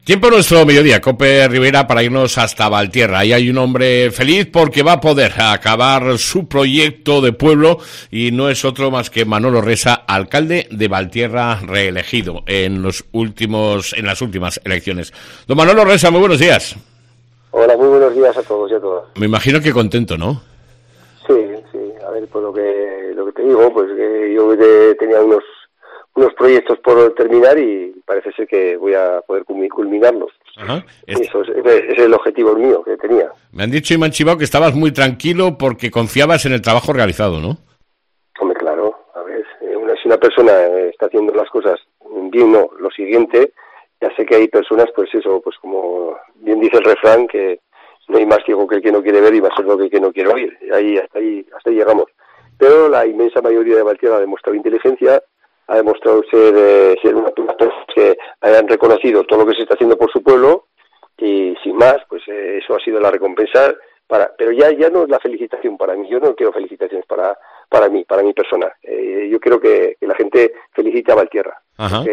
Tiempo nuestro mediodía, Cope Rivera, para irnos hasta Valtierra. Ahí hay un hombre feliz porque va a poder acabar su proyecto de pueblo y no es otro más que Manolo Resa, alcalde de Valtierra, reelegido en las últimas elecciones. Don Manolo Resa, muy buenos días. Hola, muy buenos días a todos y a todas. Me imagino que contento, ¿no? Sí. A ver, pues lo que te digo, pues que yo tenía unos proyectos por terminar y parece ser que voy a poder culminarlos. Ajá. Eso es el objetivo mío que tenía. Me han dicho y me han chivado que estabas muy tranquilo porque confiabas en el trabajo realizado, ¿no? Hombre, claro, a ver, si una persona está haciendo las cosas bien, no, lo siguiente, ya sé que hay personas, pues eso, pues como bien dice el refrán, que no hay más ciego que el que no quiere ver y más sordo que el que no quiere oír. Hasta ahí llegamos. Pero la inmensa mayoría de Valtierra ha demostrado inteligencia, ha demostrado ser unas personas que hayan reconocido todo lo que se está haciendo por su pueblo y sin más, pues eso ha sido la recompensa pero ya no es la felicitación para mí. Yo no quiero felicitaciones para mí, para mi persona. Yo quiero que la gente felicite a Valtierra.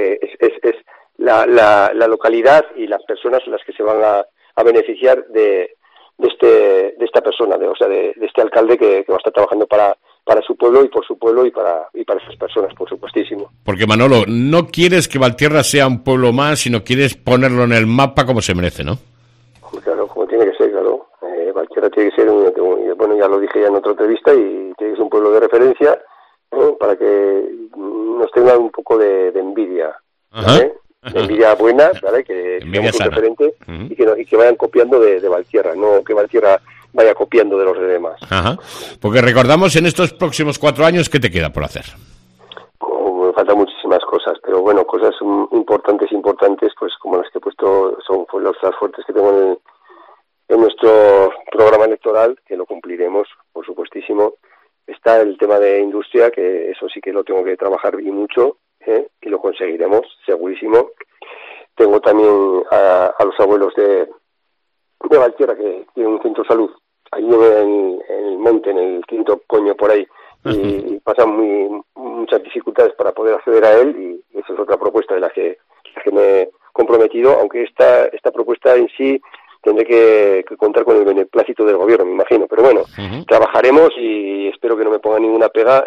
Es la localidad y las personas las que se van a beneficiar de esta persona, de este alcalde que va a estar trabajando para su pueblo y por su pueblo y para esas personas, por supuestísimo. Porque, Manolo, no quieres que Valtierra sea un pueblo más, sino quieres ponerlo en el mapa como se merece, ¿no? Claro, como tiene que ser, claro. Valtierra tiene que ser, bueno, ya lo dije ya en otra entrevista, y tiene que ser un pueblo de referencia, para que nos tengan un poco de envidia, ¿vale? De envidia buena, ¿vale? Que seamos un referente y que vayan copiando de Valtierra, no que Valtierra vaya copiando de los demás. Ajá. Porque recordamos en estos próximos 4 años, ¿qué te queda por hacer? Me faltan muchísimas cosas, pero bueno, cosas importantes, pues como las que he puesto, son los fuertes que tengo en nuestro programa electoral, que lo cumpliremos, por supuestísimo. Está el tema de industria, que eso sí que lo tengo que trabajar y mucho, y lo conseguiremos, segurísimo. Tengo también a los abuelos de Valtierra, que tienen un centro de salud ahí en el monte, en el Quinto Coño, por ahí, y pasan muchas dificultades para poder acceder a él, y esa es otra propuesta de la que me he comprometido, aunque esta propuesta en sí tendré que contar con el beneplácito del gobierno, me imagino, pero bueno, trabajaremos y espero que no me pongan ninguna pega,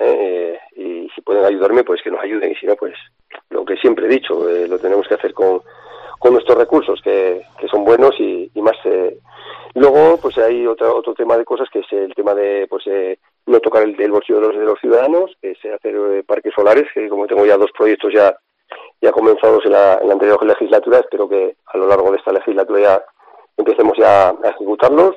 y si pueden ayudarme, pues que nos ayuden, y si no, pues lo que siempre he dicho, lo tenemos que hacer con nuestros recursos, que son buenos y más. Luego, pues hay otro tema de cosas, que es el tema de no tocar el bolsillo de los ciudadanos, que es hacer parques solares, que como tengo ya 2 proyectos ya comenzados en la anterior legislatura, espero que a lo largo de esta legislatura ya empecemos ya a ejecutarlos.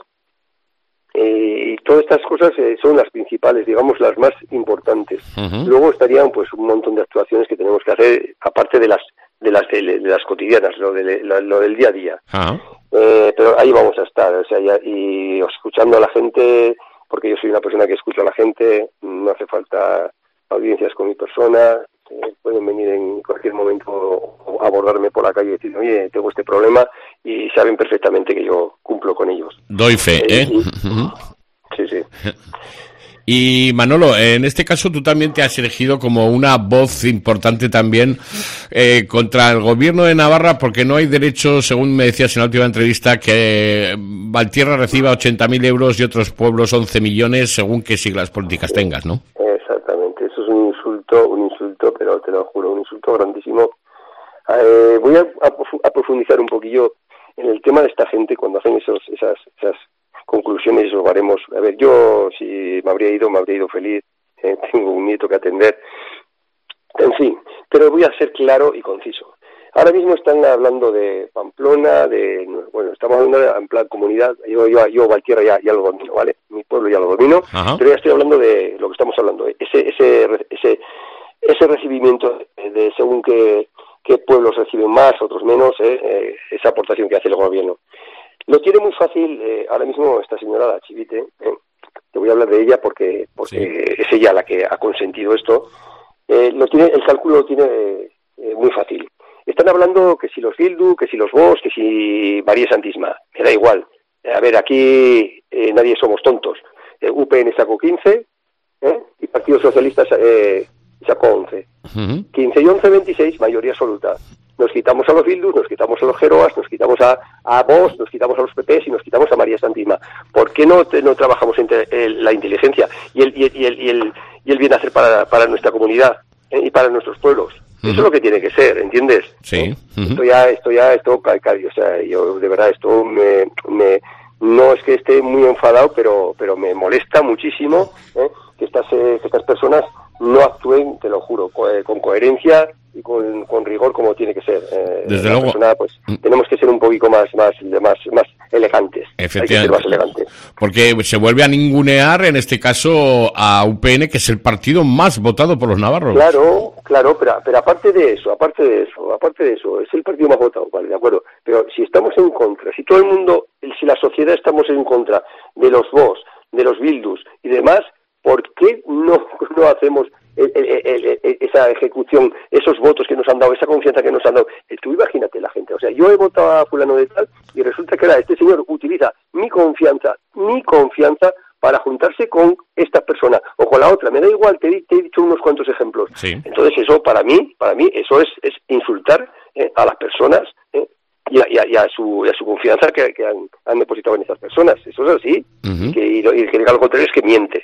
Y todas estas cosas son las principales, digamos, las más importantes. Luego estarían pues un montón de actuaciones que tenemos que hacer, aparte de las cotidianas, lo del día a día. Pero ahí vamos a estar, y escuchando a la gente, porque yo soy una persona que escucha a la gente, no hace falta audiencias con mi persona, pueden venir en cualquier momento o abordarme por la calle y decir, oye, tengo este problema, y saben perfectamente que yo cumplo con ellos. Doy fe, Sí. Y Manolo, en este caso tú también te has elegido como una voz importante también contra el gobierno de Navarra, porque no hay derecho, según me decías en la última entrevista, que Valtierra reciba 80.000 euros y otros pueblos 11 millones, según qué siglas políticas tengas, ¿no? Exactamente, eso es un insulto, pero te lo juro, un insulto grandísimo. Voy a profundizar un poquillo en el tema de esta gente cuando hacen esas conclusiones y esos baremos. A ver, yo si me habría ido feliz, tengo un nieto que atender, en fin, pero voy a ser claro y conciso. Ahora mismo están hablando de Pamplona, estamos hablando en plan comunidad. Yo Valtierra ya lo domino, ¿vale? Mi pueblo ya lo domino, pero ya estoy hablando de lo que estamos hablando, ese recibimiento de según qué pueblos reciben más, otros menos, esa aportación que hace el gobierno. Lo tiene muy fácil ahora mismo esta señora, la Chivite, te voy a hablar de ella porque sí, es ella la que ha consentido esto. El cálculo lo tiene muy fácil. Están hablando que si los Bildu, que si los Vox, que si María Santísima, me da igual. A ver, aquí nadie somos tontos. UPN sacó 15, y Partido Socialista sacó 11. 15 y 11, 26, mayoría absoluta. nos quitamos a los Bildus, nos quitamos a los Geroas, nos quitamos a Vox, nos quitamos a los PPs y nos quitamos a María Santísima. ¿Por qué no trabajamos entre la inteligencia y el bien hacer para nuestra comunidad y para nuestros pueblos? Eso es lo que tiene que ser, ¿entiendes? Sí. Esto calcario, o sea, yo de verdad esto no es que esté muy enfadado, pero me molesta muchísimo que estas personas no actúen, te lo juro, con coherencia y con rigor como tiene que ser. Desde luego. Persona, pues, tenemos que ser un poquito más elegantes. Efectivamente. Hay que ser más elegantes. Porque se vuelve a ningunear, en este caso, a UPN, que es el partido más votado por los navarros. Claro, pero aparte de eso, es el partido más votado, vale, de acuerdo. Pero si estamos en contra, si todo el mundo, si la sociedad estamos en contra de los Vox, de los Bildus y demás, ¿por qué no hacemos esa ejecución, esos votos que nos han dado, esa confianza que nos han dado? Tú imagínate la gente, o sea, yo he votado a fulano de tal y resulta que este señor utiliza mi confianza para juntarse con esta persona o con la otra, me da igual, te he dicho unos cuantos ejemplos. Sí. Entonces eso para mí eso es insultar a las personas y a su confianza que han depositado en esas personas. Eso es así. Y que diga lo contrario es que miente.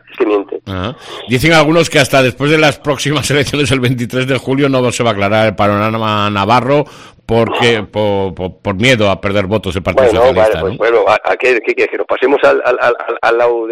Ajá. Dicen algunos que hasta después de las próximas elecciones el 23 de julio no se va a aclarar el panorama navarro porque por miedo a perder votos el Partido Socialista. Pues, bueno, ¿qué que nos pasemos al lado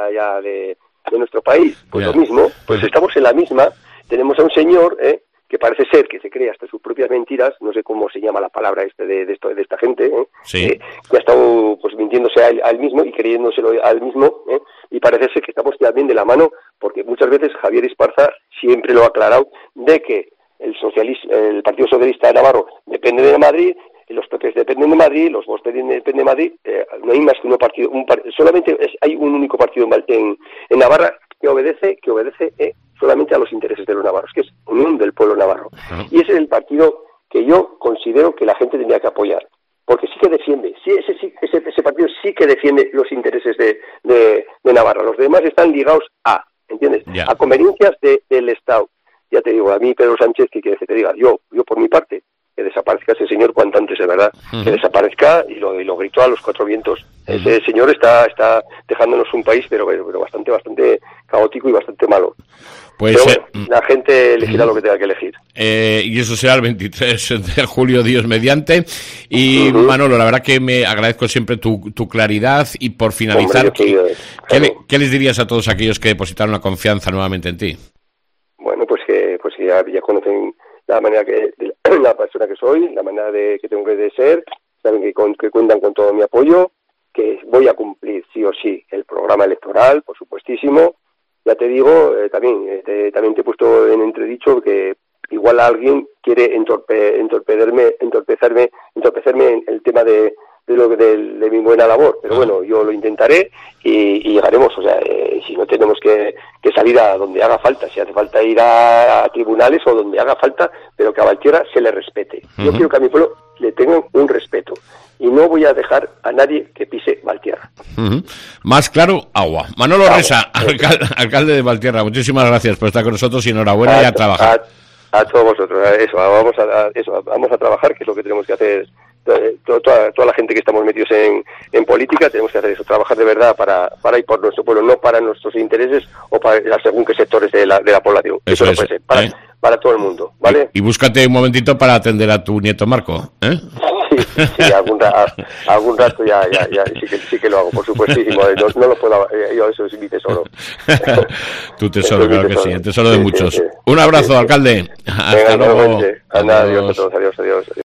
de nuestro país? Pues lo mismo, pues estamos en la misma. Tenemos a un señor que parece ser que se cree hasta sus propias mentiras, no sé cómo se llama la palabra de esta gente, que ha estado pues mintiéndose a él mismo y creyéndoselo a él mismo, y parece ser que estamos también de la mano, porque muchas veces Javier Esparza siempre lo ha aclarado, de que el Partido Socialista de Navarro depende de Madrid, los PPs dependen de Madrid, los Vox dependen de Madrid, no hay más que solamente hay un único partido en Navarra que obedece solamente a los intereses de los navarros, que es Unión del Pueblo Navarro. Y ese es el partido que yo considero que la gente tendría que apoyar, porque sí que defiende, ese partido sí que defiende los intereses de Navarra. Los demás están ligados ¿entiendes? A conveniencias del Estado. Ya te digo, a mí Pedro Sánchez, ¿qué quieres que te diga? Yo por mi parte, que desaparezca ese señor cuanto antes, de verdad, que desaparezca y lo gritó a los cuatro vientos. Ese señor está dejándonos un país, pero bastante caótico y bastante malo. Pues pero bueno, la gente elegirá lo que tenga que elegir. Y eso será el 23 de julio, Dios mediante. Y Manolo, la verdad que me agradezco siempre tu claridad, y por finalizar, ¿qué les dirías a todos aquellos que depositaron la confianza nuevamente en ti? Bueno, pues que ya conocen la manera la persona que soy, la manera que tengo que ser, saben que cuentan con todo mi apoyo, que voy a cumplir sí o sí el programa electoral, por supuestísimo. Ya te digo, también te he puesto en entredicho que igual alguien quiere entorpecerme en el tema de mi buena labor, pero bueno, yo lo intentaré y llegaremos. O sea, si no tenemos que salir a donde haga falta, si hace falta ir a tribunales o donde haga falta, pero que a Valtierra se le respete. Yo quiero que a mi pueblo le tengan un respeto y no voy a dejar a nadie que pise Valtierra. Más claro, agua. Manolo Resa, alcalde de Valtierra, muchísimas gracias por estar con nosotros y enhorabuena y a trabajar. A todos vosotros, vamos a trabajar, que es lo que tenemos que hacer. Toda la gente que estamos metidos en política tenemos que hacer eso, trabajar de verdad para ir por nuestro pueblo, no para nuestros intereses o para según qué sectores de la población. Eso no puede ser, para todo el mundo, ¿vale? Y búscate un momentito para atender a tu nieto Marco, Sí, algún rato ya sí que lo hago, por supuestísimo. No lo puedo, yo eso es mi tesoro. Tu tesoro, claro que sí, el tesoro de muchos. Un abrazo, alcalde. Hasta luego. Adiós a todos, adiós.